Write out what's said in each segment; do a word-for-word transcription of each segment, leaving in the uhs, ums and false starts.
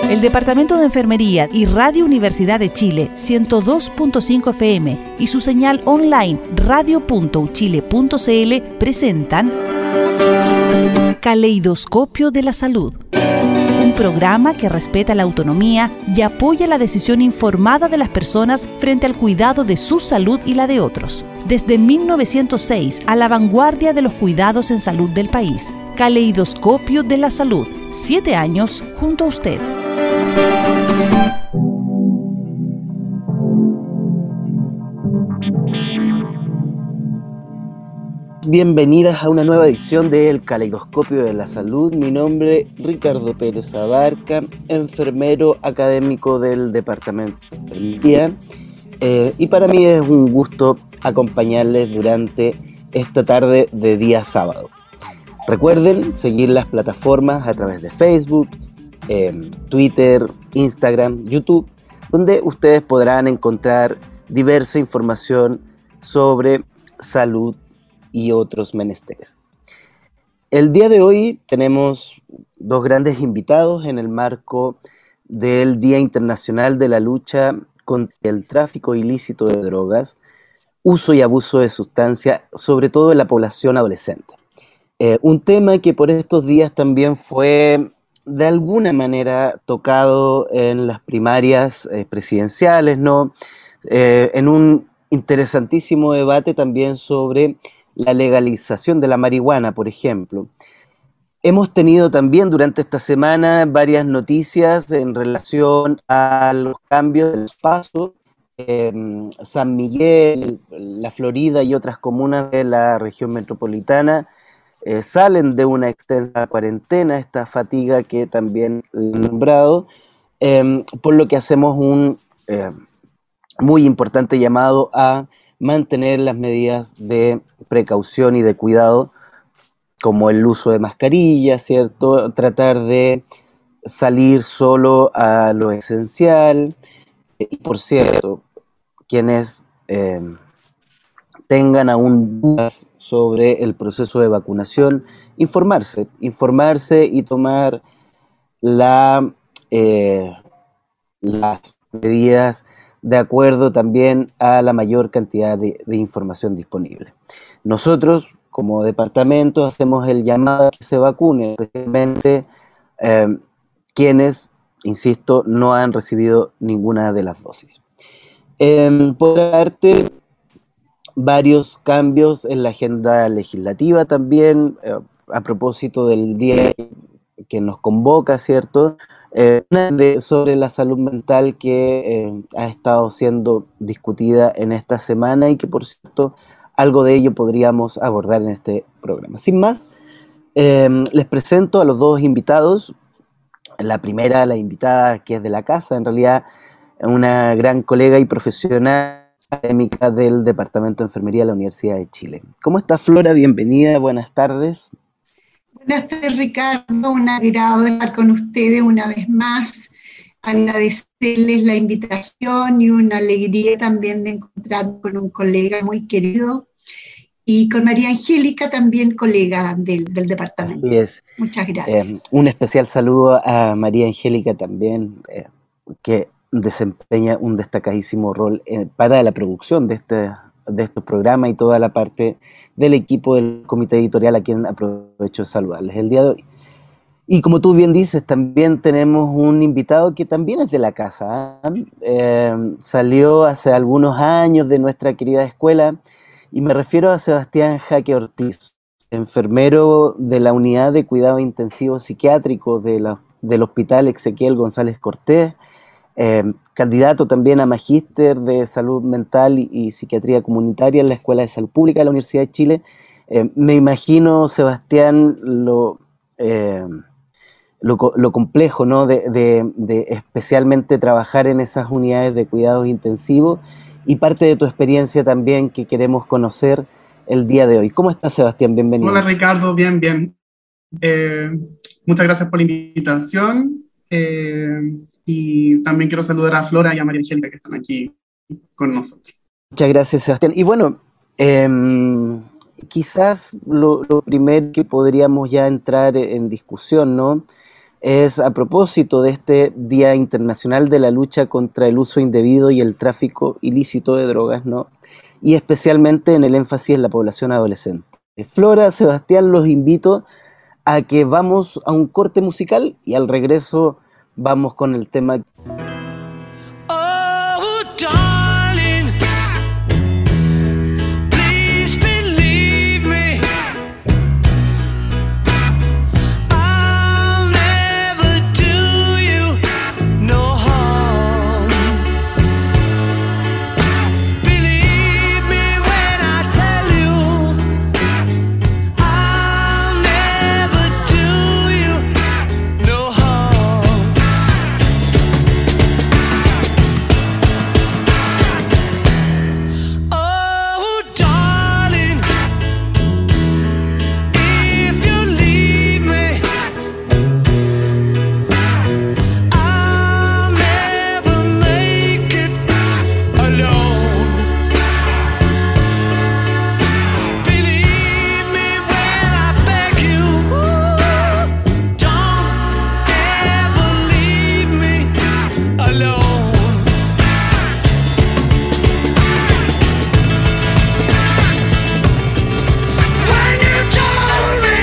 El Departamento de Enfermería y Radio Universidad de Chile ciento dos punto cinco F M y su señal online radio punto u chile punto c l presentan Caleidoscopio de la Salud, un programa que respeta la autonomía y apoya la decisión informada de las personas frente al cuidado de su salud y la de otros. Desde mil novecientos seis, a la vanguardia de los cuidados en salud del país. Caleidoscopio de la Salud, siete años junto a usted. Bienvenidas a una nueva edición del Caleidoscopio de la Salud. Mi nombre es Ricardo Pérez Abarca, enfermero académico del Departamento de Enfermería. Eh, y para mí es un gusto acompañarles durante esta tarde de día sábado. Recuerden seguir las plataformas a través de Facebook, eh, Twitter, Instagram, YouTube, donde ustedes podrán encontrar diversa información sobre salud y otros menesteres. El día de hoy tenemos dos grandes invitados en el marco del Día Internacional de la Lucha contra el tráfico ilícito de drogas, uso y abuso de sustancias, sobre todo en la población adolescente. Eh, un tema que por estos días también fue de alguna manera tocado en las primarias eh, presidenciales, ¿no? Eh, en un interesantísimo debate también sobre la legalización de la marihuana, por ejemplo. Hemos tenido también durante esta semana varias noticias en relación a los cambios del paso. Eh, San Miguel, la Florida y otras comunas de la región metropolitana eh, salen de una extensa cuarentena, esta fatiga que también he nombrado, eh, por lo que hacemos un eh, muy importante llamado a mantener las medidas de precaución y de cuidado, como el uso de mascarillas, ¿cierto? Tratar de salir solo a lo esencial. Y por cierto, quienes eh, tengan aún dudas sobre el proceso de vacunación, informarse, informarse y tomar la, eh, las medidas de acuerdo también a la mayor cantidad de, de información disponible. Nosotros, como departamento, hacemos el llamado a que se vacunen, especialmente eh, quienes, insisto, no han recibido ninguna de las dosis. Eh, por parte, varios cambios en la agenda legislativa también, eh, a propósito del día que nos convoca, ¿cierto? Eh, una de, sobre la salud mental que eh, ha estado siendo discutida en esta semana y que, por cierto, algo de ello podríamos abordar en este programa. Sin más, eh, les presento a los dos invitados. La primera, la invitada que es de la casa, en realidad una gran colega y profesional académica del Departamento de Enfermería de la Universidad de Chile. ¿Cómo está, Flora? Bienvenida, buenas tardes. Buenas tardes, Ricardo, un agrado estar con ustedes una vez más, agradecerles la invitación y una alegría también de encontrarme con un colega muy querido y con María Angélica también colega del, del departamento. Así es. Muchas gracias. Eh, un especial saludo a María Angélica también, eh, que desempeña un destacadísimo rol eh, para la producción de este de estos programas y toda la parte del equipo del comité editorial, a quien aprovecho de saludarles el día de hoy. Y como tú bien dices, también tenemos un invitado que también es de la casa, ¿eh? Eh, salió hace algunos años de nuestra querida escuela, y me refiero a Sebastián Jaque Ortiz, enfermero de la Unidad de Cuidado Intensivo Psiquiátrico de la, del Hospital Ezequiel González Cortés, Eh, candidato también a magíster de salud mental y, y psiquiatría comunitaria en la Escuela de Salud Pública de la Universidad de Chile. Eh, me imagino, Sebastián, lo, eh, lo, lo complejo, ¿no? de, de, de especialmente trabajar en esas unidades de cuidados intensivos, y parte de tu experiencia también que queremos conocer el día de hoy. ¿Cómo estás, Sebastián? Bienvenido. Hola, Ricardo, bien, bien. Eh, muchas gracias por la invitación. Eh, y también quiero saludar a Flora y a María Angélica, que están aquí con nosotros. Muchas gracias, Sebastián. Y bueno, eh, quizás lo, lo primero que podríamos ya entrar en discusión, ¿no? es a propósito de este Día Internacional de la Lucha contra el Uso Indebido y el Tráfico Ilícito de Drogas, ¿no? Y especialmente en el énfasis en la población adolescente. Flora, Sebastián, los invito a que vamos a un corte musical y al regreso vamos con el tema. Oh, darling, please believe me, I'll never do you no harm. Believe me when I tell you, I'll never do you no harm. Oh, darling, if you leave me, I'll never make it alone. Believe me when I beg you, don't ever leave me alone. When you told me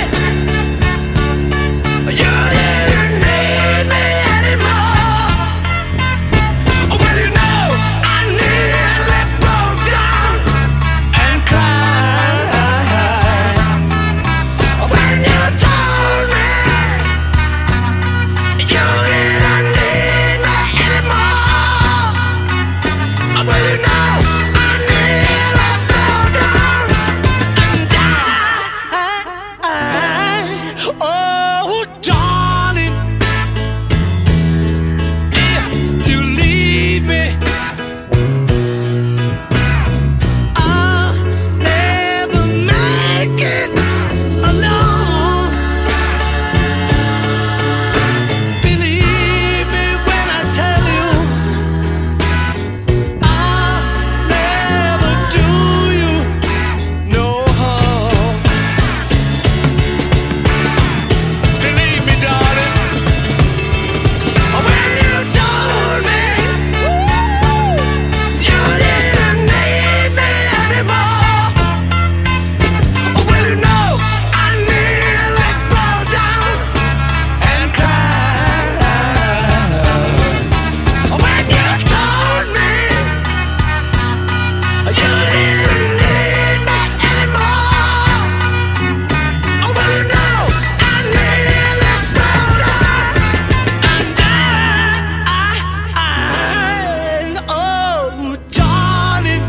you didn't need me anymore, well, you know I nearly broke down and cried. When you told me you didn't need me anymore, well, you know I nearly broke down and died. Oh, darling, if you leave me, I'll never make it alone. Believe me when I tell you, I'll never do you no harm. Believe me, darling, when you told me you didn't need me anymore, well, you know I nearly broke down and cried. When you told me you didn't need me anymore, well, you know I nearly broke down and died. Oh, darling,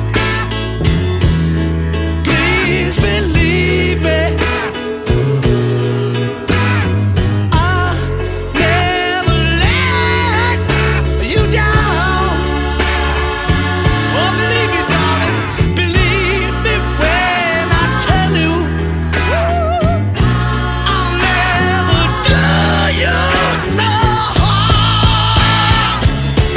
please believe me, I'll never let you down. Oh, believe me, darling, believe me when I tell you, I'll never do you no harm.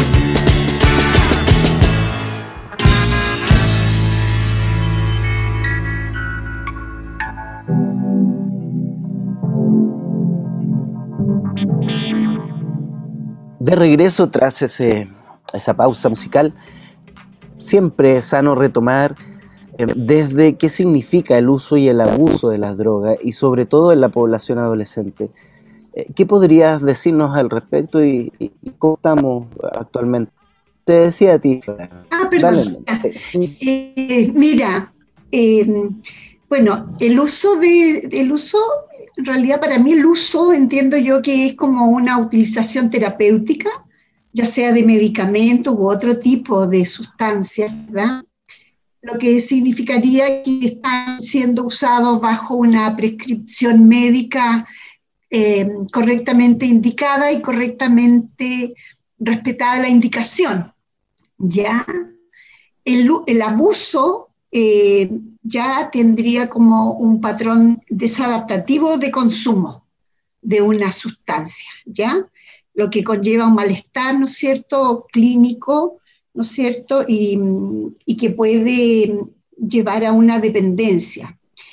De regreso tras ese, esa pausa musical, siempre es sano retomar eh, desde qué significa el uso y el abuso de las drogas y sobre todo en la población adolescente. Eh, ¿Qué podrías decirnos al respecto y, y- y cómo estamos actualmente? Te decía a ti, Flora. Ah, perdón. Dale. Eh, mira, eh, bueno, el uso de, el uso, en realidad para mí el uso entiendo yo que es como una utilización terapéutica, ya sea de medicamentos u otro tipo de sustancias, ¿verdad? Lo que significaría que están siendo usados bajo una prescripción médica eh, correctamente indicada y correctamente respetada la indicación, ¿ya? El, el abuso eh, ya tendría como un patrón desadaptativo de consumo de una sustancia, ¿ya? Lo que conlleva un malestar, ¿no es cierto?, clínico, ¿no es cierto?, y, y que puede llevar a una dependencia.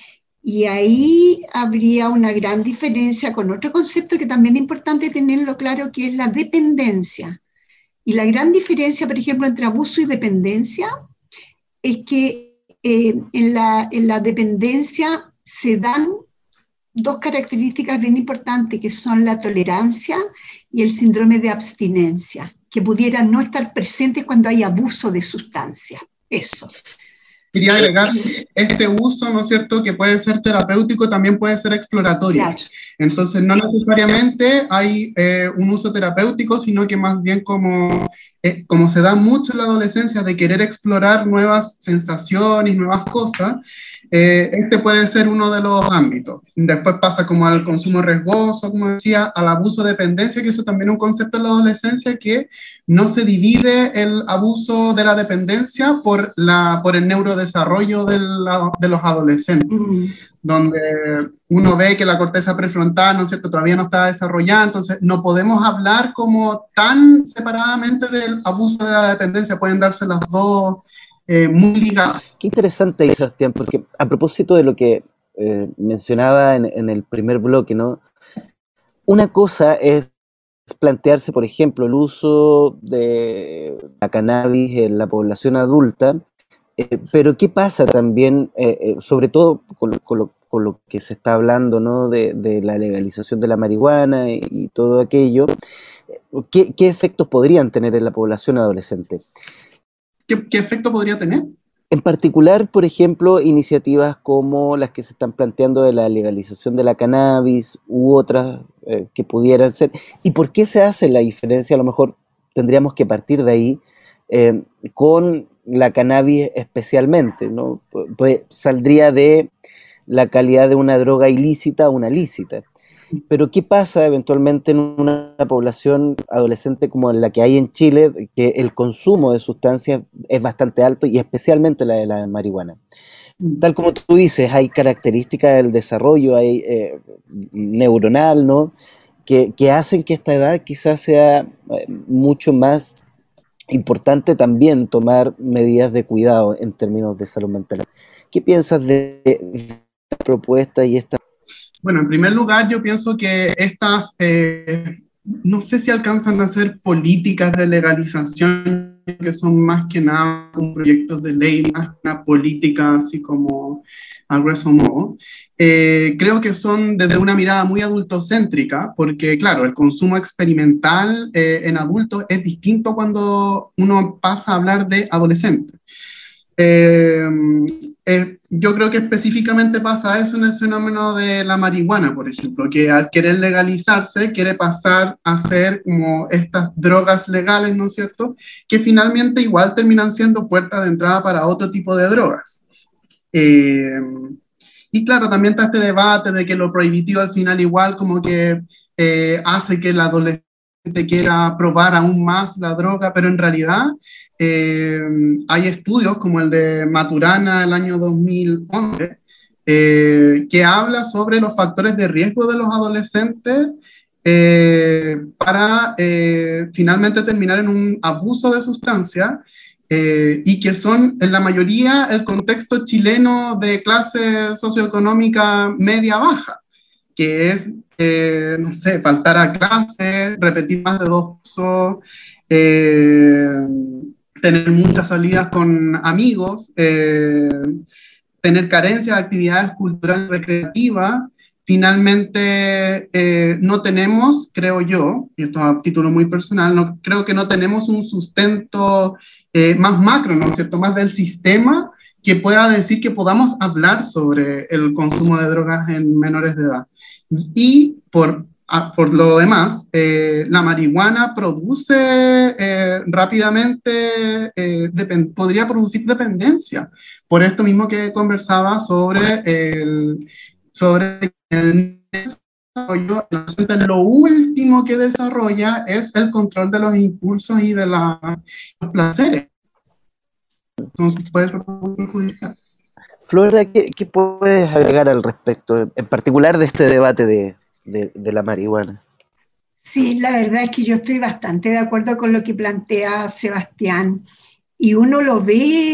Y ahí habría una gran diferencia con otro concepto que también es importante tenerlo claro, que es la dependencia. Y la gran diferencia, por ejemplo, entre abuso y dependencia es que eh, en, la, en la dependencia se dan dos características bien importantes, que son la tolerancia y el síndrome de abstinencia, que pudieran no estar presentes cuando hay abuso de sustancias. Eso. Quería agregar, este uso, ¿no es cierto?, que puede ser terapéutico, también puede ser exploratorio. Claro. Entonces, no necesariamente hay eh, un uso terapéutico, sino que más bien como, eh, como se da mucho en la adolescencia de querer explorar nuevas sensaciones, nuevas cosas, eh, este puede ser uno de los ámbitos. Después pasa como al consumo riesgoso, como decía, al abuso de dependencia, que eso también es un concepto en la adolescencia, que no se divide el abuso de la dependencia por, la, por el neurodesarrollo de, la, de los adolescentes, mm. donde uno ve que la corteza prefrontal, ¿no es cierto?, todavía no está desarrollada, entonces no podemos hablar como tan separadamente del abuso de la dependencia, pueden darse las dos eh, muy ligadas. Qué interesante, Sebastián, porque a propósito de lo que eh, mencionaba en, en el primer bloque, ¿no? Una cosa es plantearse, por ejemplo, el uso de la cannabis en la población adulta, eh, pero ¿qué pasa también, eh, eh, sobre todo con, con, lo, con lo que se está hablando, ¿no?, de, de la legalización de la marihuana y, y todo aquello? ¿Qué, ¿Qué efectos podrían tener en la población adolescente? ¿Qué, qué efecto podría tener? En particular, por ejemplo, iniciativas como las que se están planteando de la legalización de la cannabis u otras eh, que pudieran ser. ¿Y por qué se hace la diferencia? A lo mejor tendríamos que partir de ahí eh, con la cannabis especialmente, ¿no? Pues saldría de la calidad de una droga ilícita a una lícita. Pero ¿qué pasa eventualmente en una población adolescente como la que hay en Chile, que el consumo de sustancias es bastante alto y especialmente la de la marihuana? Tal como tú dices, hay características del desarrollo hay, eh, neuronal, ¿no?, que, que hacen que esta edad quizás sea eh, mucho más importante también tomar medidas de cuidado en términos de salud mental. ¿Qué piensas de esta propuesta y esta? Bueno, en primer lugar, yo pienso que estas, eh, no sé si alcanzan a ser políticas de legalización, que son más que nada un proyectos de ley, más que una política así como a grueso modo. Eh, creo que son desde una mirada muy adultocéntrica, porque claro, el consumo experimental eh, en adultos es distinto cuando uno pasa a hablar de adolescentes. Eh, eh, yo creo que específicamente pasa eso en el fenómeno de la marihuana, por ejemplo, que al querer legalizarse quiere pasar a ser como estas drogas legales, ¿no es cierto?, que finalmente igual terminan siendo puertas de entrada para otro tipo de drogas. Eh, y claro, también está este debate de que lo prohibitivo al final igual como que eh, hace que el adolescente quiera probar aún más la droga, pero en realidad eh, hay estudios como el de Maturana el año dos mil once eh, que habla sobre los factores de riesgo de los adolescentes eh, para eh, finalmente terminar en un abuso de sustancia eh, y que son en la mayoría el contexto chileno de clase socioeconómica media-baja, que es, eh, no sé, faltar a clase, repetir más de dos cursos, eh, tener muchas salidas con amigos, eh, tener carencia de actividades culturales recreativas. Finalmente, eh, no tenemos, creo yo, y esto a título muy personal, no, creo que no tenemos un sustento eh, más macro, ¿no es cierto?, más del sistema que pueda decir que podamos hablar sobre el consumo de drogas en menores de edad. Y por, a, por lo demás, eh, la marihuana produce eh, rápidamente, eh, depend, podría producir dependencia. Por esto mismo que conversaba sobre el, sobre el desarrollo, lo último que desarrolla es el control de los impulsos y de la, los placeres. Entonces puede ser perjudicial. Flora, ¿qué, ¿qué puedes agregar al respecto, en particular de este debate de, de, de la marihuana? Sí, la verdad es que yo estoy bastante de acuerdo con lo que plantea Sebastián, y uno lo ve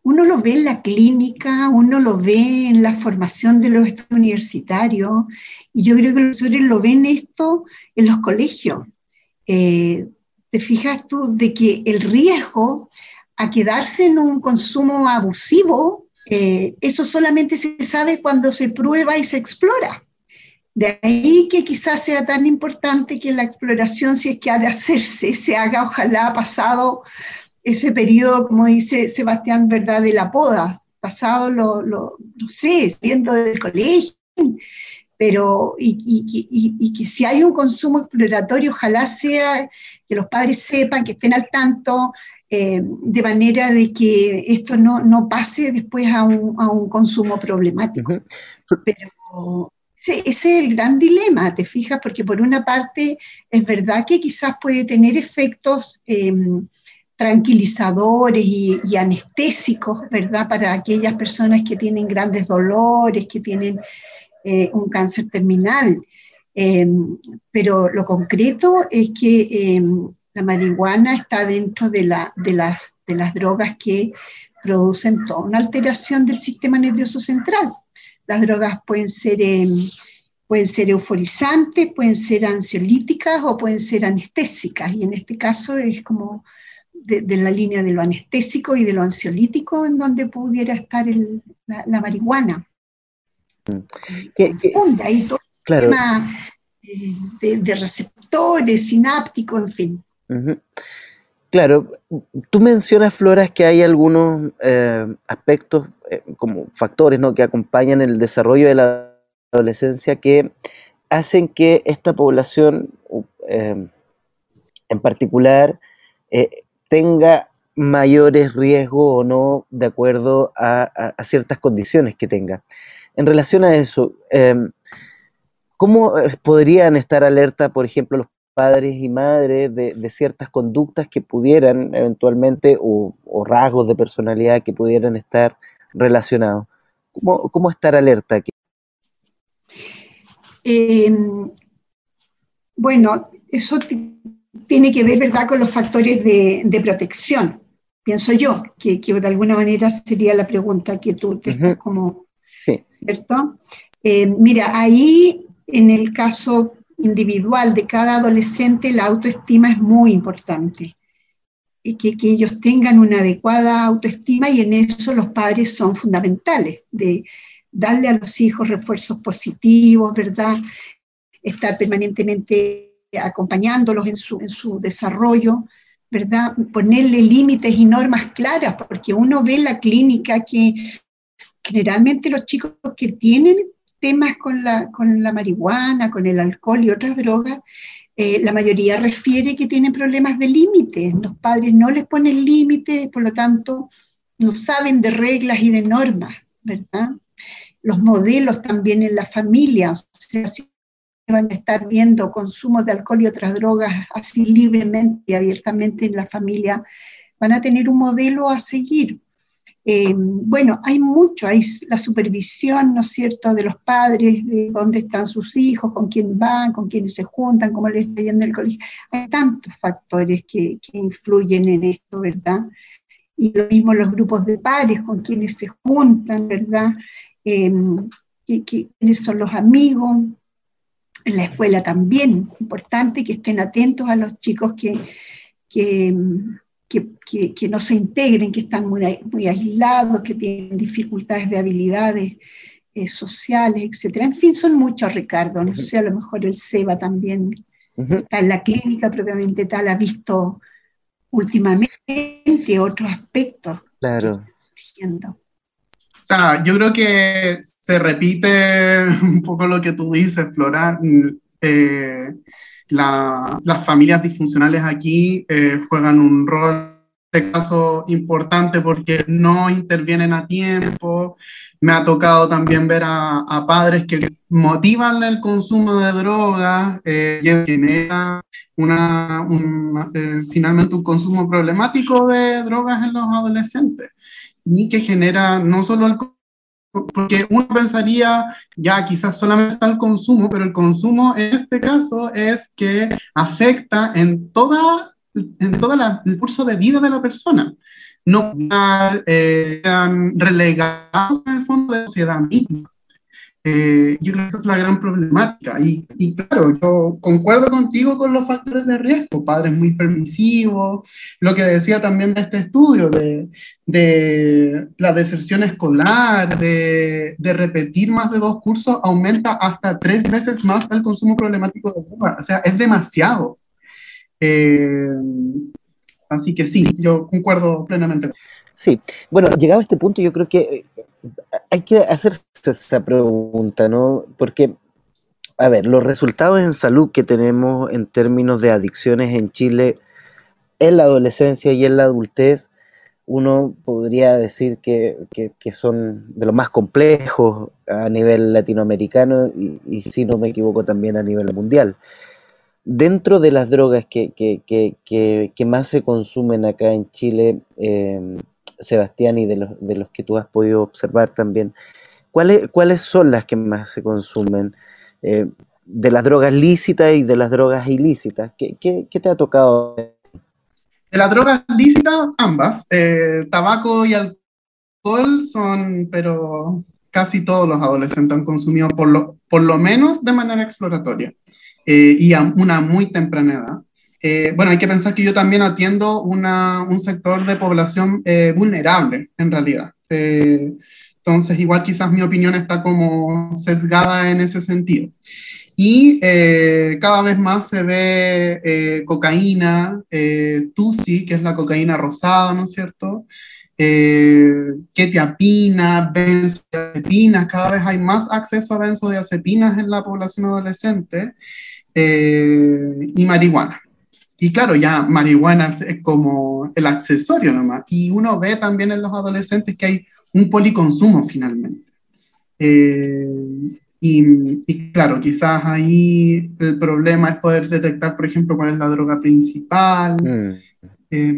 uno lo ve en la clínica, uno lo ve en la formación de los estudiantes universitarios, y yo creo que los profesores lo ven esto en los colegios. Eh, ¿Te fijas tú de que el riesgo a quedarse en un consumo abusivo, eh, eso solamente se sabe cuando se prueba y se explora? De ahí que quizás sea tan importante que la exploración, si es que ha de hacerse, se haga ojalá pasado ese periodo, como dice Sebastián, ¿verdad?, de la poda, pasado lo, lo no sé, saliendo del colegio, pero y, y, y, y que si hay un consumo exploratorio, ojalá sea que los padres sepan, que estén al tanto, eh, de manera de que esto no, no pase después a un, a un consumo problemático. Uh-huh. Pero sí, ese es el gran dilema, ¿te fijas? Porque por una parte es verdad que quizás puede tener efectos eh, tranquilizadores y, y anestésicos, ¿verdad?, para aquellas personas que tienen grandes dolores, que tienen eh, un cáncer terminal. Eh, pero lo concreto es que eh, la marihuana está dentro de, la, de, las, de las drogas que producen toda una alteración del sistema nervioso central. Las drogas pueden ser, eh, pueden ser euforizantes, pueden ser ansiolíticas o pueden ser anestésicas, y en este caso es como de, de la línea de lo anestésico y de lo ansiolítico en donde pudiera estar el, la, la marihuana. ¿Qué, qué? Ahí todo claro. El tema eh, de, de receptores, sinápticos, en fin. Uh-huh. Claro, tú mencionas, Floras, que hay algunos eh, aspectos eh, como factores, ¿no?, que acompañan el desarrollo de la adolescencia que hacen que esta población eh, en particular eh, tenga mayores riesgos o no de acuerdo a, a, a ciertas condiciones que tenga. En relación a eso, eh, ¿cómo podrían estar alerta, por ejemplo, los padres y madres de, de ciertas conductas que pudieran eventualmente, o, o rasgos de personalidad que pudieran estar relacionados? ¿Cómo, cómo estar alerta aquí? Eh, bueno, eso tiene que ver, ¿verdad?, con los factores de, de protección, pienso yo, que, que de alguna manera sería la pregunta que tú te estás uh-huh. como, sí. ¿cierto? Eh, mira, ahí en el caso individual de cada adolescente, la autoestima es muy importante, y que, que ellos tengan una adecuada autoestima, y en eso los padres son fundamentales, de darle a los hijos refuerzos positivos, ¿verdad?, estar permanentemente acompañándolos en su, en su desarrollo, ¿verdad?, ponerle límites y normas claras, porque uno ve en la clínica que generalmente los chicos que tienen temas con la, con la marihuana, con el alcohol y otras drogas, eh, la mayoría refiere que tienen problemas de límites. Los padres no les ponen límites, por lo tanto, no saben de reglas y de normas, ¿verdad? Los modelos también en la familia, o sea, si van a estar viendo consumo de alcohol y otras drogas así libremente y abiertamente en la familia, van a tener un modelo a seguir. Eh, bueno, hay mucho, hay la supervisión, ¿no es cierto?, de los padres, de dónde están sus hijos, con quién van, con quiénes se juntan, cómo les está yendo en el colegio. Hay tantos factores que, que influyen en esto, ¿verdad? Y lo mismo los grupos de pares, con quienes se juntan, ¿verdad? Eh, que, que, quiénes son los amigos. En la escuela también, importante que estén atentos a los chicos que... que Que, que, que no se integren, que están muy, muy aislados, que tienen dificultades de habilidades eh, sociales, etcétera. En fin, son muchos, Ricardo. No sé, a lo mejor el SEBA también uh-huh. está en la clínica propiamente tal, ha visto últimamente otros aspectos. Claro. O sea, yo creo que se repite un poco lo que tú dices, Flora. Eh, La, las familias disfuncionales aquí eh, juegan un rol, en este caso, importante porque no intervienen a tiempo. Me ha tocado también ver a, a padres que motivan el consumo de drogas, eh, y genera una, una, eh, finalmente un consumo problemático de drogas en los adolescentes, y que genera no solo el porque uno pensaría, ya quizás solamente está el consumo, pero el consumo en este caso es que afecta en toda, en toda la, el curso de vida de la persona. no eh, sean relegados en el fondo de la sociedad misma. Eh, yo creo que esa es la gran problemática. Y, y claro, yo concuerdo contigo con los factores de riesgo, padres muy permisivos, lo que decía también de este estudio, de, de la deserción escolar, de, de repetir más de dos cursos, aumenta hasta tres veces más el consumo problemático de droga. O sea, es demasiado. Eh, así que sí, yo concuerdo plenamente. Sí, bueno, llegado a este punto yo creo que hay que hacerse esa pregunta, ¿no? Porque, a ver, los resultados en salud que tenemos en términos de adicciones en Chile en la adolescencia y en la adultez, uno podría decir que, que, que son de los más complejos a nivel latinoamericano y, y, si no me equivoco, también a nivel mundial. Dentro de las drogas que, que, que, que, que más se consumen acá en Chile, eh, Sebastián, y de los, de los que tú has podido observar también, ¿cuáles, cuáles son las que más se consumen? Eh, de las drogas lícitas y de las drogas ilícitas, ¿qué, qué, qué te ha tocado? De las drogas lícitas, ambas. Eh, tabaco y alcohol son, pero casi todos los adolescentes han consumido, por lo, por lo menos de manera exploratoria, eh, y a una muy temprana edad. Eh, bueno, hay que pensar que yo también atiendo una, un sector de población eh, vulnerable, en realidad. Eh, entonces, igual quizás mi opinión está como sesgada en ese sentido. Y eh, cada vez más se ve eh, cocaína, eh, Tusi, que es la cocaína rosada, ¿no es cierto? Eh, quetiapina, benzodiazepinas, cada vez hay más acceso a benzodiazepinas en la población adolescente, eh, y marihuana. Y claro, ya marihuana es como el accesorio nomás. Y uno ve también en los adolescentes que hay un policonsumo finalmente. Eh, y, y claro, quizás ahí el problema es poder detectar, por ejemplo, cuál es la droga principal. Mm. Eh,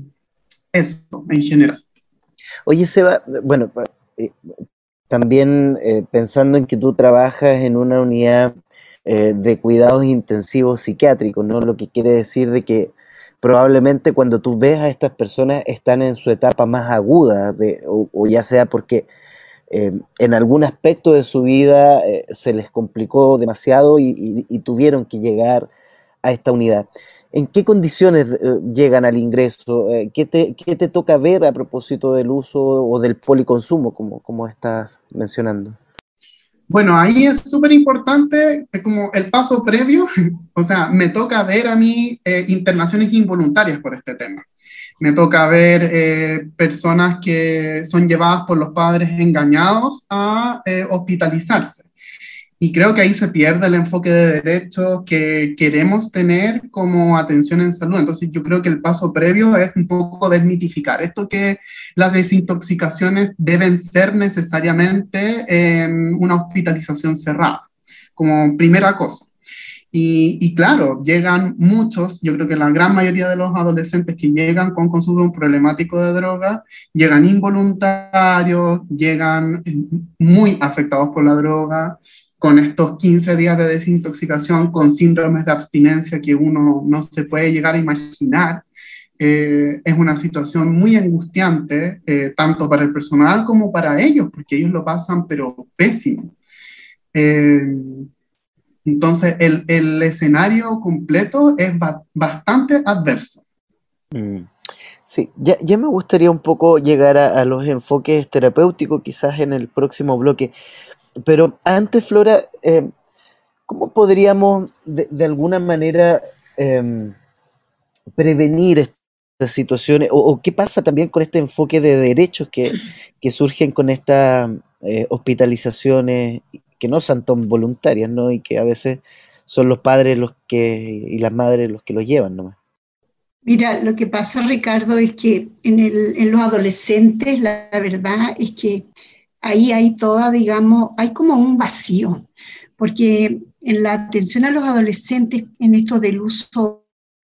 eso, en general. Oye, Seba, bueno, eh, también eh, pensando en que tú trabajas en una unidad Eh, de cuidados intensivos psiquiátricos, ¿no? Lo que quiere decir de que probablemente cuando tú ves a estas personas están en su etapa más aguda, de, o, o ya sea porque eh, en algún aspecto de su vida eh, se les complicó demasiado y, y, y tuvieron que llegar a esta unidad. ¿En qué condiciones eh, llegan al ingreso? Eh, ¿qué, te, ¿Qué te toca ver a propósito del uso o del policonsumo, como, como estás mencionando? Bueno, ahí es súper importante, es como el paso previo, o sea, me toca ver a mí eh, internaciones involuntarias por este tema. Me toca ver eh, personas que son llevadas por los padres engañados a eh, hospitalizarse. Y creo que ahí se pierde el enfoque de derechos que queremos tener como atención en salud. Entonces yo creo que el paso previo es un poco desmitificar esto, que las desintoxicaciones deben ser necesariamente en una hospitalización cerrada, como primera cosa. Y, y claro, llegan muchos, yo creo que la gran mayoría de los adolescentes que llegan con consumo problemático de droga, llegan involuntarios, llegan muy afectados por la droga, con estos quince días de desintoxicación, con síndromes de abstinencia que uno no se puede llegar a imaginar. Eh, es una situación muy angustiante, eh, tanto para el personal como para ellos, porque ellos lo pasan pero pésimo. Eh, entonces, el, el escenario completo es ba- bastante adverso. Mm. Sí, ya, ya me gustaría un poco llegar a, a los enfoques terapéuticos, quizás en el próximo bloque. Pero antes, Flora, eh, ¿cómo podríamos de, de alguna manera eh, prevenir estas situaciones? O, ¿O qué pasa también con este enfoque de derechos que, que surgen con estas eh, hospitalizaciones que no son tan voluntarias, ¿no? Y que a veces son los padres los que y las madres los que los llevan nomás? Mira, lo que pasa, Ricardo, es que en, el, en los adolescentes la, la verdad es que ahí hay toda, digamos, hay como un vacío, porque en la atención a los adolescentes en esto del uso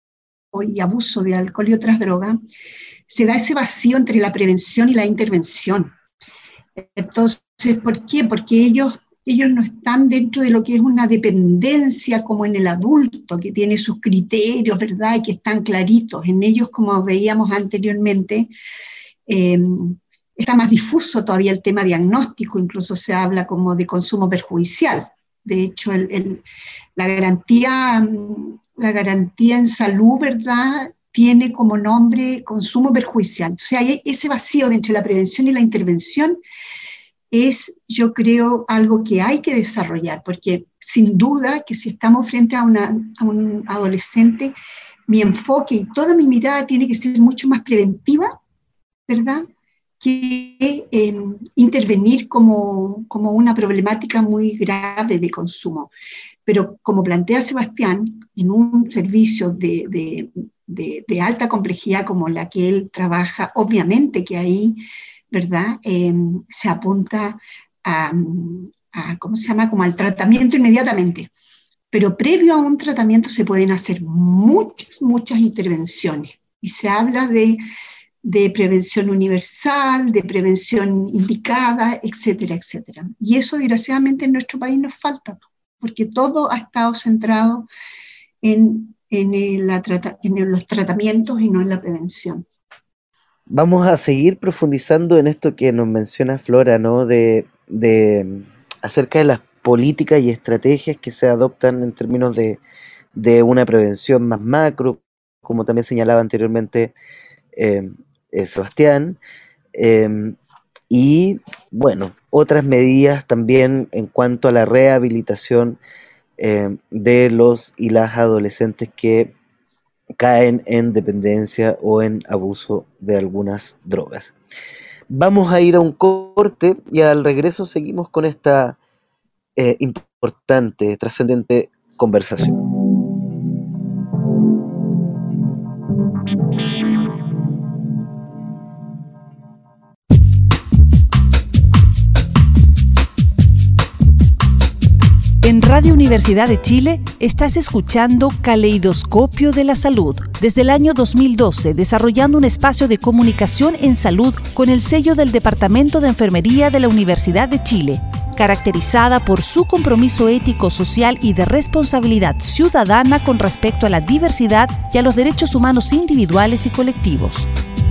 y abuso de alcohol y otras drogas, se da ese vacío entre la prevención y la intervención. Entonces, ¿por qué? Porque ellos, ellos no están dentro de lo que es una dependencia como en el adulto, que tiene sus criterios, ¿verdad? Y que están claritos. En ellos, como veíamos anteriormente, Eh, está más difuso todavía el tema diagnóstico, incluso se habla como de consumo perjudicial. De hecho, el, el, la, garantía, la garantía en salud, ¿verdad?, tiene como nombre consumo perjudicial. O sea, hay ese vacío entre la prevención y la intervención es, yo creo, algo que hay que desarrollar, porque sin duda que si estamos frente a, una, a un adolescente, mi enfoque y toda mi mirada tiene que ser mucho más preventiva, ¿verdad?, que eh, intervenir como, como una problemática muy grave de consumo. Pero como plantea Sebastián, en un servicio de, de, de, de alta complejidad como la que él trabaja, obviamente que ahí, ¿verdad?, eh, se apunta a, a, ¿cómo se llama?, como al tratamiento inmediatamente. Pero previo a un tratamiento se pueden hacer muchas, muchas intervenciones. Y se habla de, de prevención universal, de prevención indicada, etcétera, etcétera. Y eso, desgraciadamente, en nuestro país nos falta, porque todo ha estado centrado en, en, el, la trata, en los tratamientos y no en la prevención. Vamos a seguir profundizando en esto que nos menciona Flora, ¿no?, de, de acerca de las políticas y estrategias que se adoptan en términos de, de una prevención más macro, como también señalaba anteriormente eh, eh, Sebastián, eh, y bueno, otras medidas también en cuanto a la rehabilitación eh, de los y las adolescentes que caen en dependencia o en abuso de algunas drogas. Vamos a ir a un corte y al regreso seguimos con esta eh, importante, trascendente conversación. En Radio Universidad de Chile estás escuchando Caleidoscopio de la Salud, desde el año dos mil doce desarrollando un espacio de comunicación en salud con el sello del Departamento de Enfermería de la Universidad de Chile, caracterizada por su compromiso ético, social y de responsabilidad ciudadana con respecto a la diversidad y a los derechos humanos individuales y colectivos.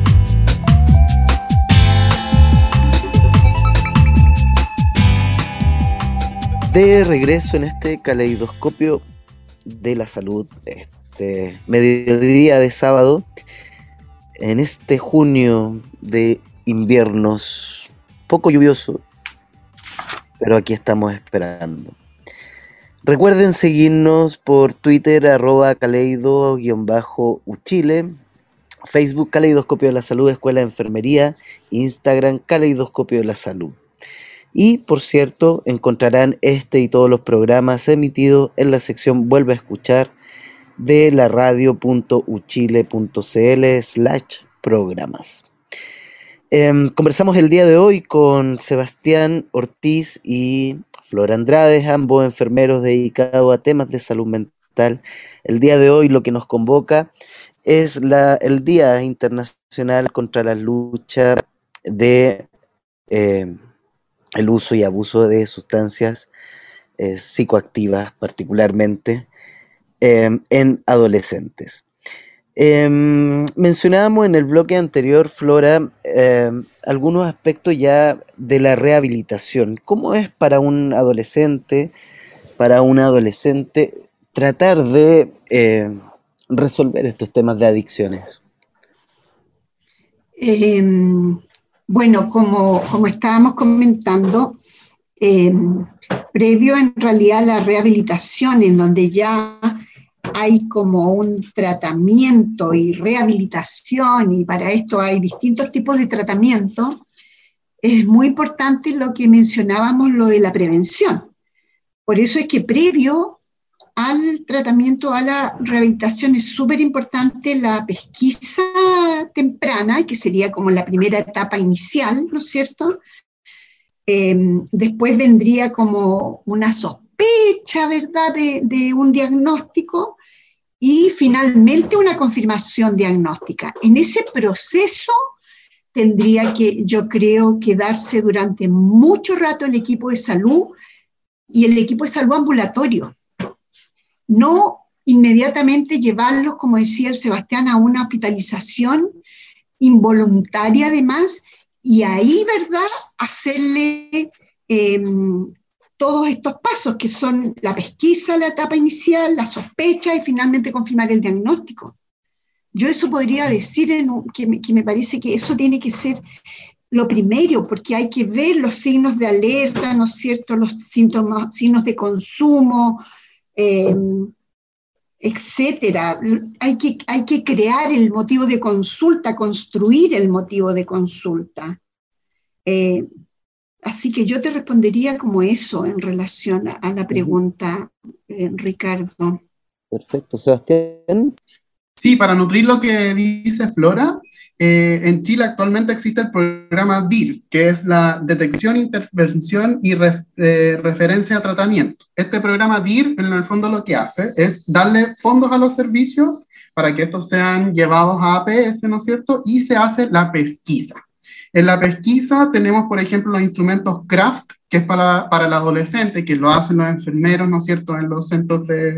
De regreso en este caleidoscopio de la salud, este mediodía de sábado, en este junio de inviernos poco lluvioso, pero aquí estamos esperando. Recuerden seguirnos por Twitter, arroba caleido-uchile, Facebook Caleidoscopio de la Salud, Escuela de Enfermería, Instagram Caleidoscopio de la Salud. Y, por cierto, encontrarán este y todos los programas emitidos en la sección Vuelve a escuchar de la radio.uchile.cl slash programas. Eh, conversamos el día de hoy con Sebastián Ortiz y Flora Andrade, ambos enfermeros dedicados a temas de salud mental. El día de hoy lo que nos convoca es la, el Día Internacional contra la lucha de... Eh, el uso y abuso de sustancias eh, psicoactivas, particularmente eh, en adolescentes. Eh, mencionábamos en el bloque anterior, Flora, eh, algunos aspectos ya de la rehabilitación. ¿Cómo es para un adolescente, para un adolescente, tratar de eh, resolver estos temas de adicciones? Eh, Bueno, como, como estábamos comentando, eh, previo en realidad a la rehabilitación, en donde ya hay como un tratamiento y rehabilitación, y para esto hay distintos tipos de tratamiento, es muy importante lo que mencionábamos, lo de la prevención. Por eso es que previo al tratamiento, a la rehabilitación, es súper importante la pesquisa temprana, que sería como la primera etapa inicial, ¿no es cierto? Eh, después vendría como una sospecha, ¿verdad?, de, de un diagnóstico, y finalmente una confirmación diagnóstica. En ese proceso tendría que, yo creo, quedarse durante mucho rato el equipo de salud y el equipo de salud ambulatorio. No inmediatamente llevarlos, como decía el Sebastián, a una hospitalización involuntaria además, y ahí, ¿verdad?, hacerle eh, todos estos pasos que son la pesquisa, la etapa inicial, la sospecha y finalmente confirmar el diagnóstico. Yo eso podría decir en un, que, me, que me parece que eso tiene que ser lo primero, porque hay que ver los signos de alerta, ¿no es cierto?, los síntomas, signos de consumo, eh, etcétera. Hay que, hay que crear el motivo de consulta, construir el motivo de consulta. Eh, así que yo te respondería como eso en relación a, a la pregunta, eh, Ricardo. Perfecto, Sebastián. Sí, para nutrir lo que dice Flora, eh, en Chile actualmente existe el programa D I R, que es la Detección, Intervención y Ref, eh, Referencia a Tratamiento. Este programa D I R, en el fondo, lo que hace es darle fondos a los servicios para que estos sean llevados a A P S, ¿no es cierto? Y se hace la pesquisa. En la pesquisa tenemos, por ejemplo, los instrumentos CRAFT, que es para, para el adolescente, que lo hacen los enfermeros, ¿no es cierto?, en los centros de,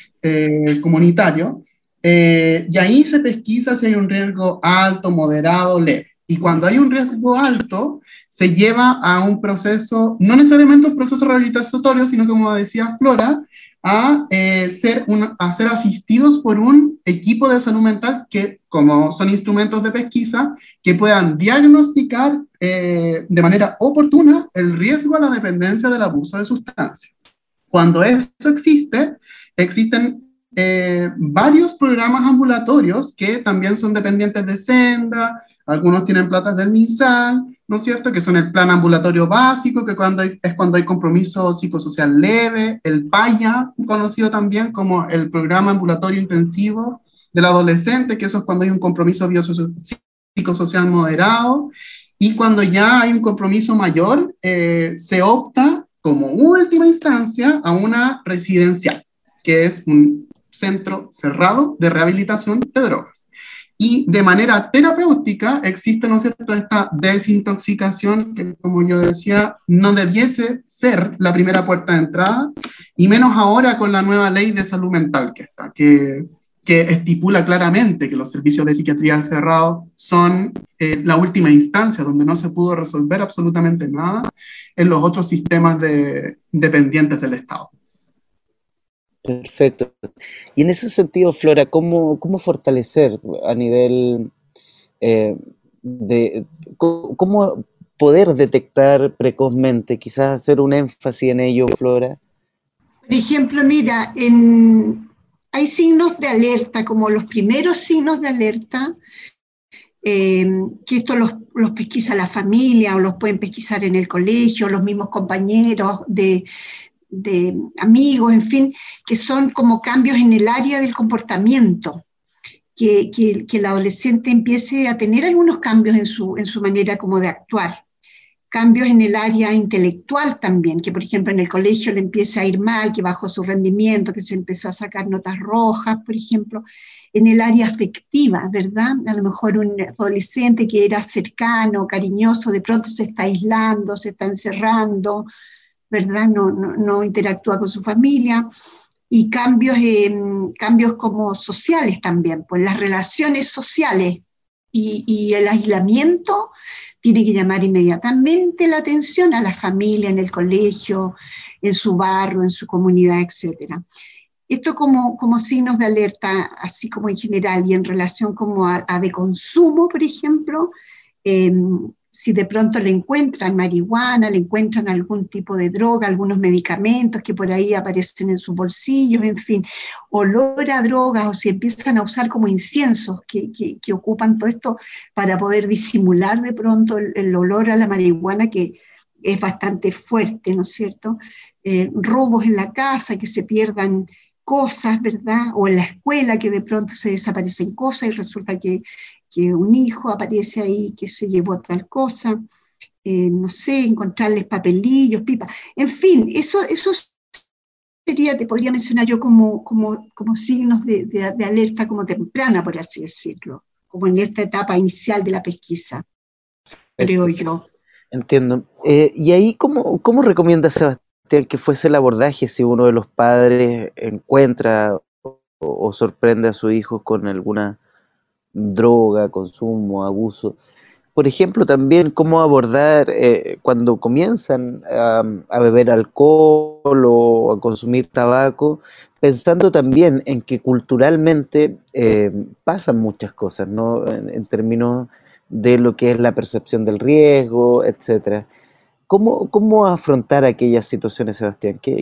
eh, comunitarios. Eh, y ahí se pesquisa si hay un riesgo alto, moderado, leve. Y cuando hay un riesgo alto, se lleva a un proceso, no necesariamente un proceso rehabilitatorio, sino como decía Flora, a, eh, ser un, a ser asistidos por un equipo de salud mental que, como son instrumentos de pesquisa, que puedan diagnosticar eh, de manera oportuna el riesgo a la dependencia del abuso de sustancias. Cuando eso existe, existen Eh, varios programas ambulatorios que también son dependientes de Senda, algunos tienen platas del MinSal, ¿no es cierto?, que son el plan ambulatorio básico, que cuando hay, es cuando hay compromiso psicosocial leve, el PAYA, conocido también como el programa ambulatorio intensivo del adolescente, que eso es cuando hay un compromiso biopsicosocial moderado, y cuando ya hay un compromiso mayor, eh, se opta como última instancia a una residencial, que es un centro cerrado de rehabilitación de drogas. Y de manera terapéutica existe, ¿no es cierto?, esta desintoxicación que, como yo decía, no debiese ser la primera puerta de entrada, y menos ahora con la nueva ley de salud mental que está, que, que estipula claramente que los servicios de psiquiatría cerrados son eh, la última instancia donde no se pudo resolver absolutamente nada en los otros sistemas de, dependientes del Estado. Perfecto. Y en ese sentido, Flora, ¿cómo, cómo fortalecer a nivel eh, de cómo poder detectar precozmente, quizás hacer un énfasis en ello, Flora? Por ejemplo, mira, en, hay signos de alerta, como los primeros signos de alerta, eh, que esto los, los pesquisa la familia o los pueden pesquisar en el colegio, los mismos compañeros de de amigos, en fin, que son como cambios en el área del comportamiento, que, que, que el adolescente empiece a tener algunos cambios en su, en su manera como de actuar, cambios en el área intelectual también, que por ejemplo en el colegio le empieza a ir mal, que bajó su rendimiento, que se empezó a sacar notas rojas, por ejemplo, en el área afectiva, ¿verdad? A lo mejor un adolescente que era cercano, cariñoso, de pronto se está aislando, se está encerrando, ¿verdad? No, no, no interactúa con su familia, y cambios, eh, cambios como sociales también, pues las relaciones sociales y, y el aislamiento tiene que llamar inmediatamente la atención a la familia, en el colegio, en su barrio, en su comunidad, etcétera. Esto como, como signos de alerta, así como en general, y en relación como a, a de consumo, por ejemplo, eh, si de pronto le encuentran marihuana, le encuentran algún tipo de droga, algunos medicamentos que por ahí aparecen en sus bolsillos, en fin, olor a drogas, o si empiezan a usar como inciensos que, que, que ocupan todo esto para poder disimular de pronto el, el olor a la marihuana, que es bastante fuerte, ¿no es cierto? Eh, robos en la casa, que se pierdan cosas, ¿verdad? O en la escuela, que de pronto se desaparecen cosas y resulta que que un hijo aparece ahí que se llevó tal cosa, eh, no sé, encontrarles papelillos, pipas, en fin, eso, eso sería, te podría mencionar yo como, como, como signos de, de, de alerta como temprana, por así decirlo, como en esta etapa inicial de la pesquisa, creo yo. Entiendo. Eh, y ahí, ¿cómo, cómo recomienda Sebastián que fuese el abordaje si uno de los padres encuentra o, o sorprende a su hijo con alguna droga, consumo, abuso. Por ejemplo, también cómo abordar eh, cuando comienzan a, a beber alcohol o a consumir tabaco, pensando también en que culturalmente eh, pasan muchas cosas, ¿no? En, en términos de lo que es la percepción del riesgo, etcétera. ¿Cómo, cómo afrontar aquellas situaciones, Sebastián? ¿Qué?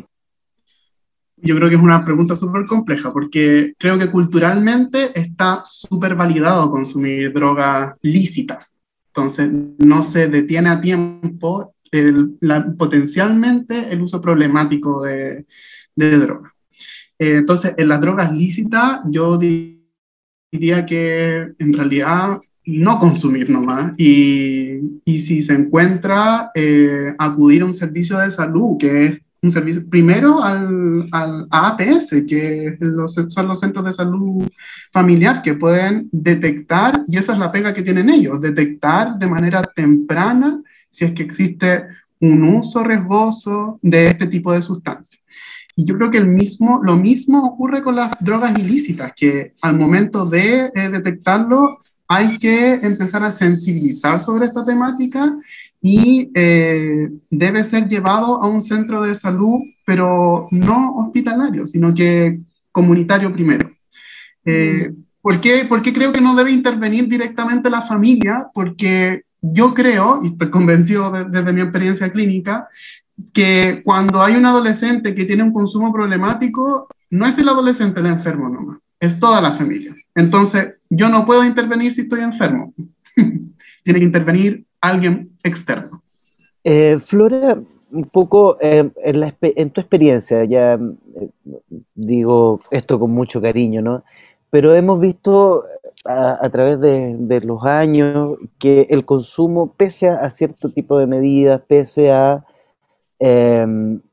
Yo creo que es una pregunta súper compleja, porque creo que culturalmente está súper validado consumir drogas lícitas. Entonces, no se detiene a tiempo el, la, potencialmente el uso problemático de, de drogas. Eh, entonces, en las drogas lícitas, yo diría que en realidad no consumir nomás, y, y si se encuentra, eh, acudir a un servicio de salud, que es un servicio, primero al, al a APS, que los, son los centros de salud familiar, que pueden detectar, y esa es la pega que tienen ellos, detectar de manera temprana si es que existe un uso riesgoso de este tipo de sustancias. Y yo creo que el mismo, lo mismo ocurre con las drogas ilícitas, que al momento de eh, detectarlo hay que empezar a sensibilizar sobre esta temática y eh, debe ser llevado a un centro de salud, pero no hospitalario, sino que comunitario primero. Eh, ¿por qué, ¿Por qué creo que no debe intervenir directamente la familia? Porque yo creo, y estoy convencido de, desde mi experiencia clínica, que cuando hay un adolescente que tiene un consumo problemático, no es el adolescente el enfermo nomás, es toda la familia. Entonces, yo no puedo intervenir si estoy enfermo. Tiene que intervenir alguien externo. Eh, Flora, un poco eh, en, la, en tu experiencia, ya eh, digo esto con mucho cariño, ¿no? Pero hemos visto a, a través de, de los años que el consumo, pese a, a cierto tipo de medidas, pese a eh,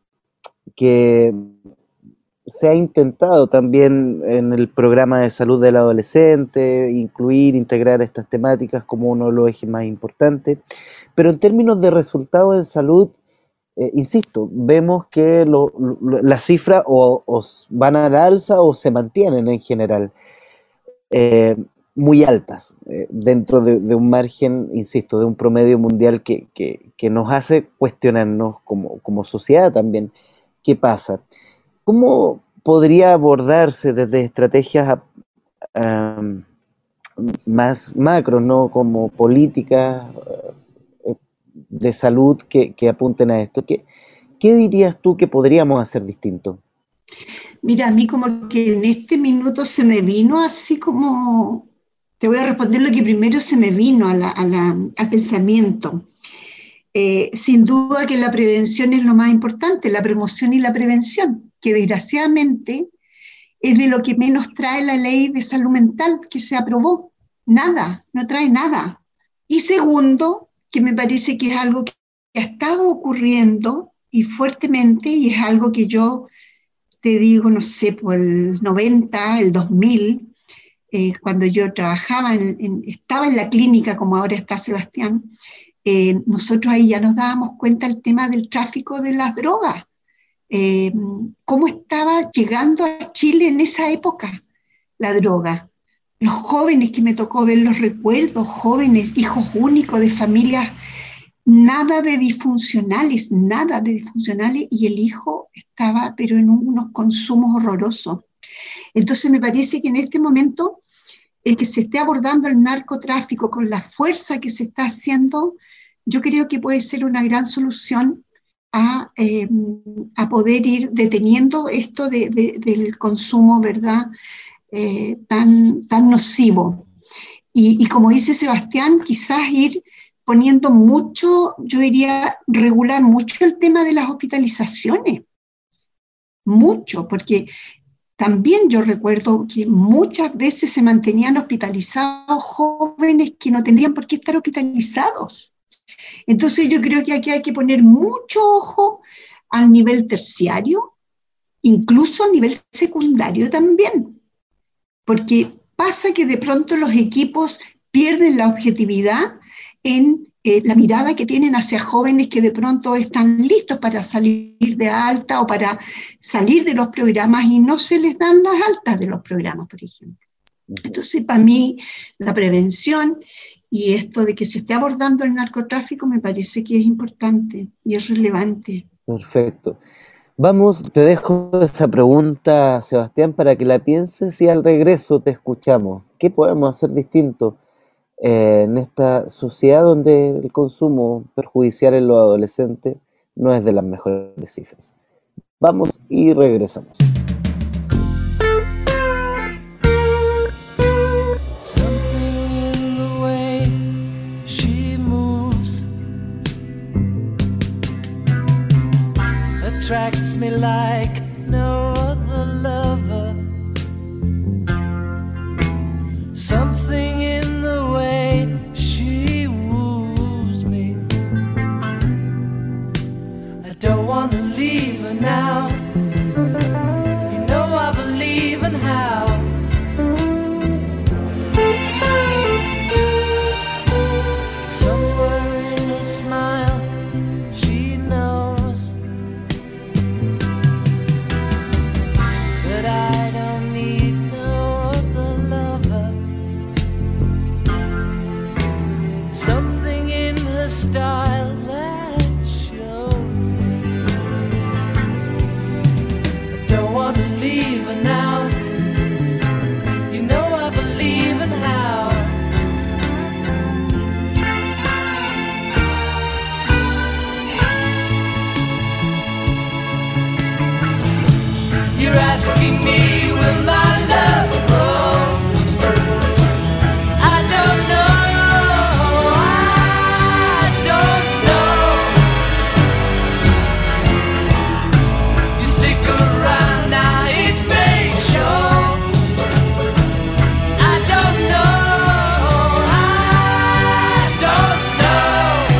que se ha intentado también en el programa de salud del adolescente incluir, integrar estas temáticas como uno de los ejes más importantes, pero en términos de resultados en salud, eh, insisto, vemos que lo, lo, las cifras o, o van a la alza o se mantienen en general eh, muy altas, eh, dentro de, de un margen, insisto, de un promedio mundial que, que, que nos hace cuestionarnos como, como sociedad también qué pasa. ¿Cómo podría abordarse desde estrategias um, más macros, ¿no? Como políticas uh, de salud que, que apunten a esto? ¿Qué, ¿Qué dirías tú que podríamos hacer distinto? Mira, a mí como que en este minuto se me vino así como, te voy a responder lo que primero se me vino a la, a la, al pensamiento. Eh, sin duda que la prevención es lo más importante, la promoción y la prevención, que desgraciadamente es de lo que menos trae la ley de salud mental que se aprobó. Nada, no trae nada. Y segundo, que me parece que es algo que ha estado ocurriendo y fuertemente, y es algo que yo te digo, no sé, por el noventa, el dos mil, eh, cuando yo trabajaba, en, en, estaba en la clínica como ahora está Sebastián, eh, nosotros ahí ya nos dábamos cuenta del tema del tráfico de las drogas. Eh, cómo estaba llegando a Chile en esa época la droga. Los jóvenes que me tocó ver, los recuerdos, jóvenes, hijos únicos de familias, nada de disfuncionales, nada de disfuncionales, y el hijo estaba, pero en unos consumos horrorosos. Entonces me parece que en este momento el que se esté abordando el narcotráfico con la fuerza que se está haciendo, yo creo que puede ser una gran solución a, eh, a poder ir deteniendo esto de, de, del consumo, ¿verdad?, eh, tan, tan nocivo. Y, y como dice Sebastián, quizás ir poniendo mucho, yo diría, regular mucho el tema de las hospitalizaciones. Mucho, porque también yo recuerdo que muchas veces se mantenían hospitalizados jóvenes que no tendrían por qué estar hospitalizados. Entonces yo creo que aquí hay que poner mucho ojo al nivel terciario, incluso a nivel secundario también, porque pasa que de pronto los equipos pierden la objetividad en eh, la mirada que tienen hacia jóvenes que de pronto están listos para salir de alta o para salir de los programas y no se les dan las altas de los programas, por ejemplo. Entonces, para mí, la prevención y esto de que se esté abordando el narcotráfico me parece que es importante y es relevante. Perfecto. Vamos, te dejo esa pregunta, Sebastián, para que la pienses y al regreso te escuchamos. ¿Qué podemos hacer distinto eh, en esta sociedad donde el consumo perjudicial en los adolescentes no es de las mejores cifras? Vamos y regresamos. Attracts me like no other lover. Something in the way she woos me. I don't wanna leave her now. You know I believe in how. Somewhere in her smile, she knows that I don't need no other lover. Something in her style that shows me I don't want to leave her now. You know I believe in how. You're asking me when my love will grow. I don't know, I don't know. You stick around now, it may show. I don't know, I don't know.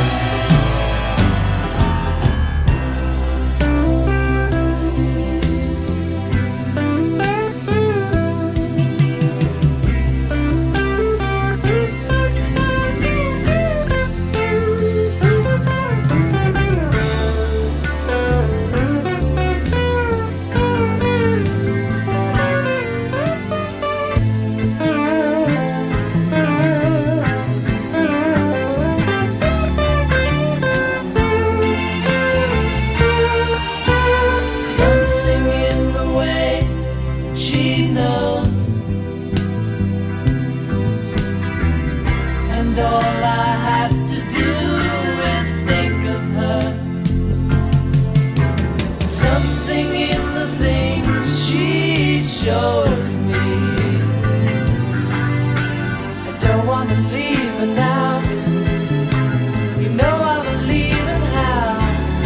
Something in the way she knows, and all I have to do is think of her. Something in the things she shows me. I don't want to leave her now. You know I believe in how.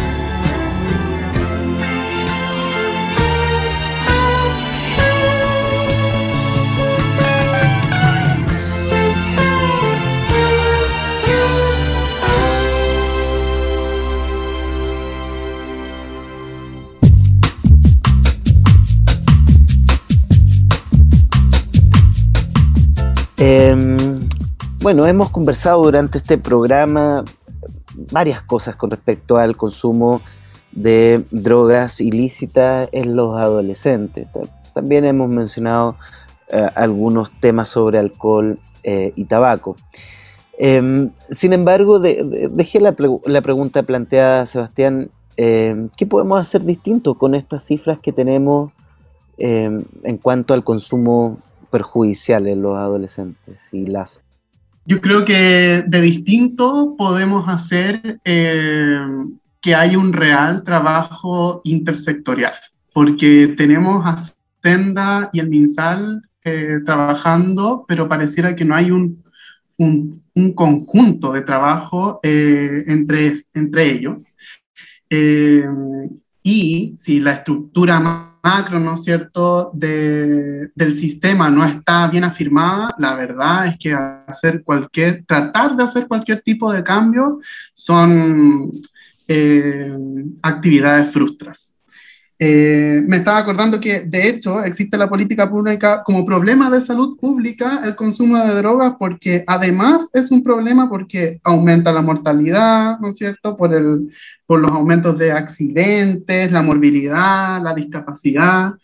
Eh, bueno, hemos conversado durante este programa varias cosas con respecto al consumo de drogas ilícitas en los adolescentes. También hemos mencionado eh, algunos temas sobre alcohol eh, y tabaco. Eh, sin embargo, de, de, dejé la, la pregunta planteada, Sebastián, eh, ¿qué podemos hacer distinto con estas cifras que tenemos eh, en cuanto al consumo perjudicial en los adolescentes y las? Yo creo que de distinto podemos hacer eh, que haya un real trabajo intersectorial, porque tenemos a Senda y el MinSal eh, trabajando, pero pareciera que no hay un, un, un conjunto de trabajo eh, entre, entre ellos. Eh, y si la estructura macro, ¿no es cierto?, de, del sistema no está bien afirmada, la verdad es que hacer cualquier, tratar de hacer cualquier tipo de cambio son eh, actividades frustras. Eh, me estaba acordando que, de hecho, existe la política pública como problema de salud pública el consumo de drogas, porque además es un problema porque aumenta la mortalidad, ¿no es cierto?, por, el, por los aumentos de accidentes, la morbilidad, la discapacidad,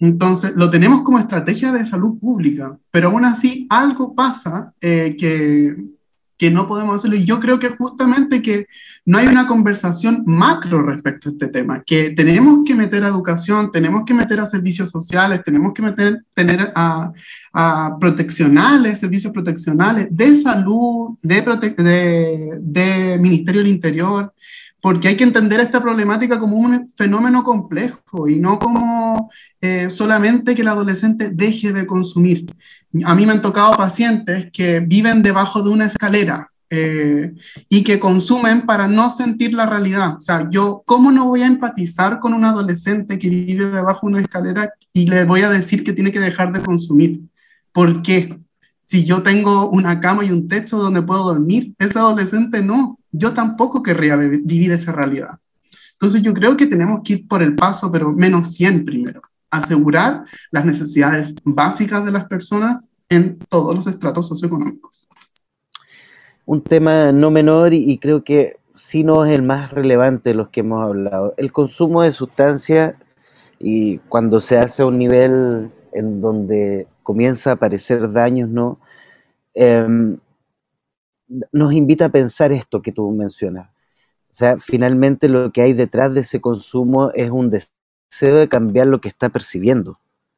Entonces, lo tenemos como estrategia de salud pública, pero aún así algo pasa eh, que, que no podemos hacerlo. Y yo creo que justamente que no hay una conversación macro respecto a este tema, que tenemos que meter a educación, tenemos que meter a servicios sociales, tenemos que meter tener a, a proteccionales, servicios proteccionales de salud, de, prote de, de Ministerio del Interior, porque hay que entender esta problemática como un fenómeno complejo y no como eh, solamente que el adolescente deje de consumir. A mí me han tocado pacientes que viven debajo de una escalera eh, y que consumen para no sentir la realidad. O sea, yo, ¿cómo no voy a empatizar con un adolescente que vive debajo de una escalera y le voy a decir que tiene que dejar de consumir? ¿Por qué? Si yo tengo una cama y un techo donde puedo dormir, ese adolescente no. Yo tampoco querría vivir esa realidad. Entonces yo creo que tenemos que ir por el paso, pero menos cien primero. Asegurar las necesidades básicas de las personas en todos los estratos socioeconómicos. Un tema no menor y, y creo que sí no es el más relevante de los que hemos hablado. El consumo de sustancias, y cuando se hace a un nivel en donde comienza a aparecer daños, ¿no? Eh, nos invita a pensar esto que tú mencionas. O sea, finalmente lo que hay detrás de ese consumo es un deseo de cambiar lo que está percibiendo.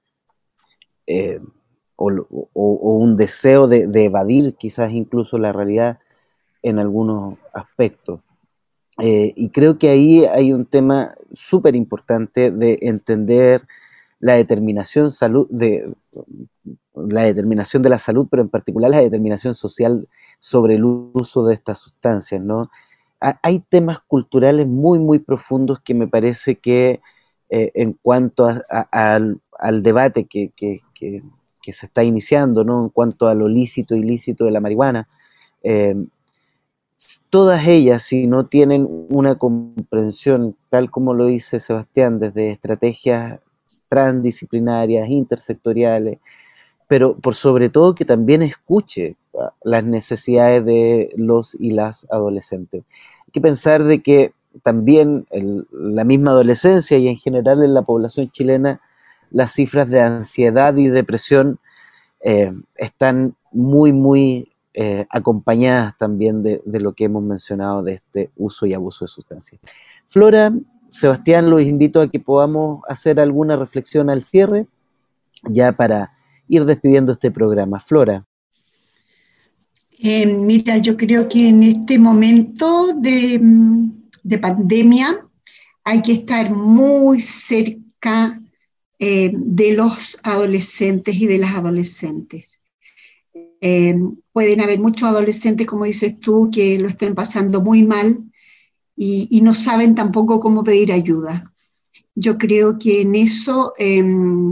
Eh, o, o, o un deseo de, de evadir quizás incluso la realidad en algunos aspectos. Eh, y creo que ahí hay un tema súper importante de entender la determinación, salud de, la determinación de la salud, pero en particular la determinación social sobre el uso de estas sustancias, ¿no? Hay temas culturales muy, muy profundos que me parece que eh, en cuanto a, a, al, al debate que, que, que, que se está iniciando, ¿no? En cuanto a lo lícito e ilícito de la marihuana, eh, todas ellas, si no tienen una comprensión, tal como lo dice Sebastián, desde estrategias transdisciplinarias, intersectoriales, pero por sobre todo que también escuche las necesidades de los y las adolescentes. Hay que pensar de que también el, la misma adolescencia y en general en la población chilena, las cifras de ansiedad y depresión eh, están muy, muy eh, acompañadas también de, de lo que hemos mencionado de este uso y abuso de sustancias. Flora, Sebastián, los invito a que podamos hacer alguna reflexión al cierre, ya para ir despidiendo este programa. Flora. Eh, mira, yo creo que en este momento de, de pandemia hay que estar muy cerca eh, de los adolescentes y de las adolescentes. Eh, pueden haber muchos adolescentes, como dices tú, que lo estén pasando muy mal y, y no saben tampoco cómo pedir ayuda. Yo creo que en eso eh,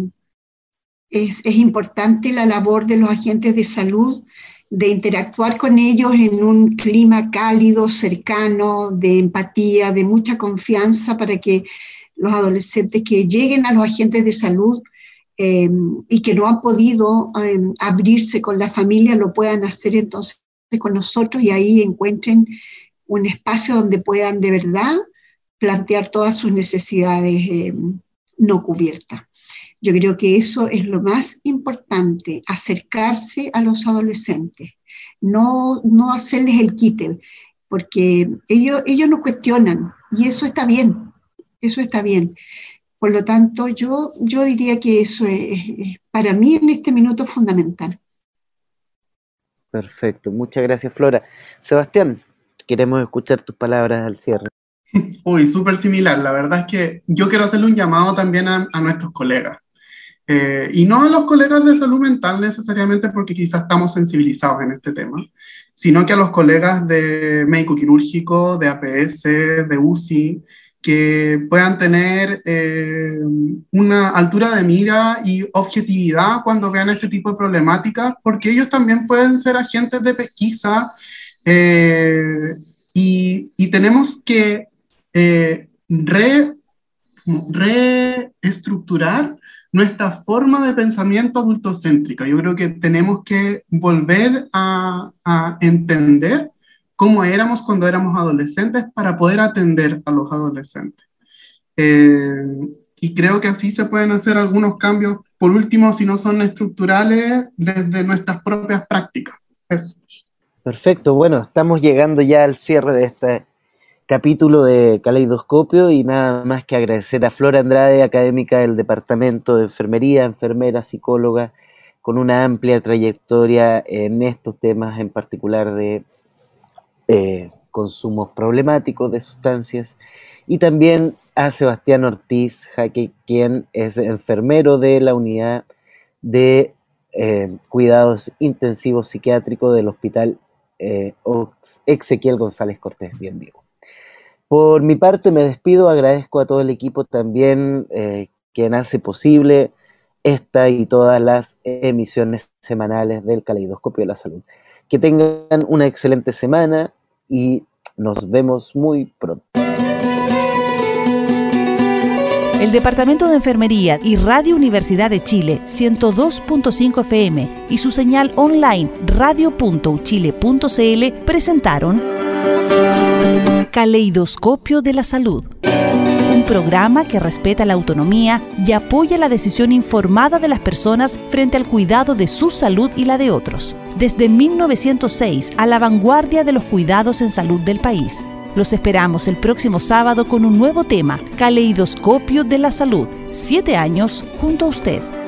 es, es importante la labor de los agentes de salud, de interactuar con ellos en un clima cálido, cercano, de empatía, de mucha confianza, para que los adolescentes que lleguen a los agentes de salud eh, y que no han podido eh, abrirse con la familia, lo puedan hacer entonces con nosotros y ahí encuentren un espacio donde puedan de verdad plantear todas sus necesidades eh, no cubiertas. Yo creo que eso es lo más importante, acercarse a los adolescentes, no, no hacerles el quite, porque ellos, ellos nos cuestionan y eso está bien, eso está bien. Por lo tanto, yo, yo diría que eso es, es para mí en este minuto fundamental. Perfecto, muchas gracias, Flora. Sebastián, queremos escuchar tus palabras al cierre. Uy, súper similar. La verdad es que yo quiero hacerle un llamado también a, a nuestros colegas. Eh, y no a los colegas de salud mental necesariamente porque quizás estamos sensibilizados en este tema, sino que a los colegas de médico quirúrgico, de A P S, de U C I, que puedan tener eh, una altura de mira y objetividad cuando vean este tipo de problemáticas, porque ellos también pueden ser agentes de pesquisa eh, y, y tenemos que eh, re, reestructurar nuestra forma de pensamiento adultocéntrica. Yo creo que tenemos que volver a, a entender cómo éramos cuando éramos adolescentes para poder atender a los adolescentes. Eh, y creo que así se pueden hacer algunos cambios, por último, si no son estructurales, desde nuestras propias prácticas. Eso. Perfecto, bueno, estamos llegando ya al cierre de este capítulo de Caleidoscopio y nada más que agradecer a Flor Andrade, académica del Departamento de Enfermería, enfermera, psicóloga, con una amplia trayectoria en estos temas, en particular de eh, consumos problemáticos de sustancias, y también a Sebastián Ortiz Jaque, quien es enfermero de la unidad de eh, cuidados intensivos psiquiátricos del Hospital eh, Ezequiel González Cortés, bien digo. Por mi parte me despido, agradezco a todo el equipo también eh, quien hace posible esta y todas las emisiones semanales del Caleidoscopio de la Salud. Que tengan una excelente semana y nos vemos muy pronto. El Departamento de Enfermería y Radio Universidad de Chile ciento dos punto cinco F M y su señal online radio punto u chile punto c l presentaron Caleidoscopio de la Salud, un programa que respeta la autonomía y apoya la decisión informada de las personas frente al cuidado de su salud y la de otros. Desde mil novecientos seis, a la vanguardia de los cuidados en salud del país. Los esperamos el próximo sábado con un nuevo tema, Caleidoscopio de la Salud. Siete años junto a usted.